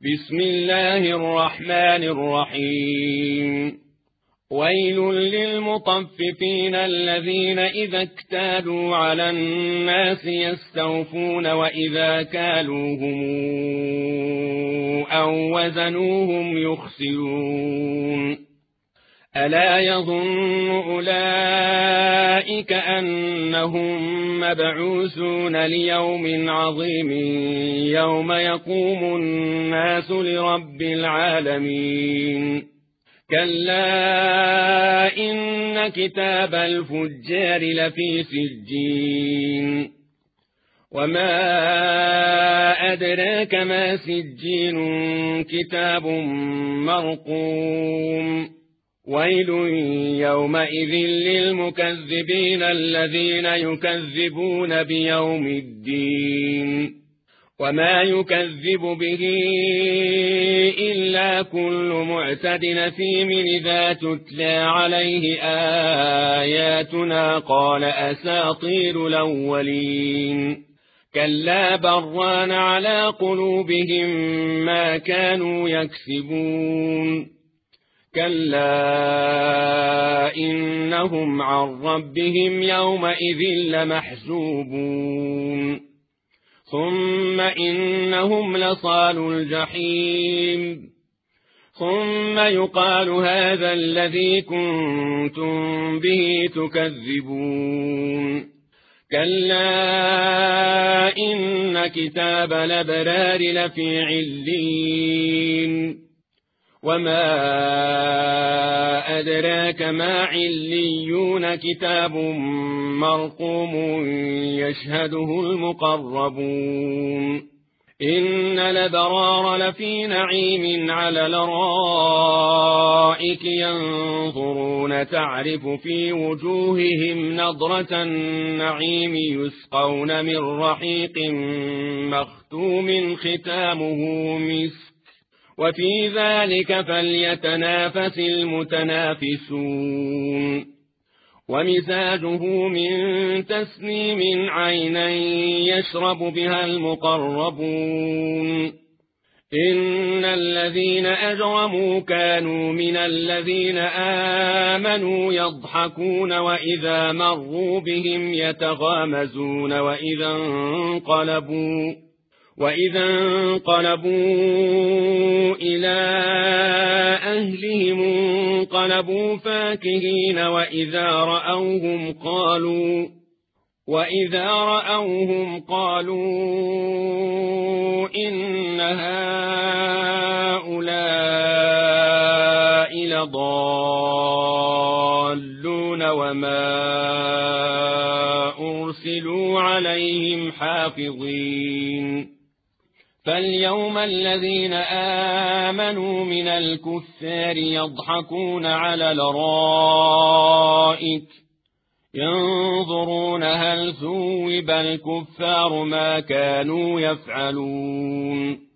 بسم الله الرحمن الرحيم. ويل للمطففين الذين إذا اكتالوا على الناس يستوفون وإذا كالوهم أو وزنوهم يخسرون. ألا يظن أولئك أنهم مبعوثون ليوم عظيم يوم يقوم الناس لرب العالمين. كلا إن كتاب الفجار لفي سجين. وما أدراك ما سجين كتاب مرقوم. ويل يومئذ للمكذبين الذين يكذبون بيوم الدين. وما يكذب به إلا كل معتد أثيم إذا تتلى عليه آياتنا قال أساطير الأولين. كلا بران على قلوبهم ما كانوا يكسبون. كلا إنهم عن ربهم يومئذ لمحجوبون. ثم إنهم لصالو الجحيم. ثم يقال هذا الذي كنتم به تكذبون. كلا إن كتاب الأبرار لفي علين. وما أدراك ما عليون كتاب مرقوم يشهده المقربون. إن الأبرار لفي نعيم على الأرائك ينظرون تعرف في وجوههم نضرة النعيم يسقون من رحيق مختوم ختامه مسك وفي ذلك فليتنافس المتنافسون. ومزاجه من تسنيم عينا يشرب بها المقربون. إن الذين أجرموا كانوا من الذين آمنوا يضحكون وإذا مروا بهم يتغامزون وإذا انقلبوا إلى أهلهم انقلبوا فاكهين وإذا رأوهم قالوا إن هؤلاء لضالون وما أرسلوا عليهم حافظين. فاليوم الذين آمنوا من الكفار يضحكون على الأرائك ينظرون هل ثوب الكفار ما كانوا يفعلون.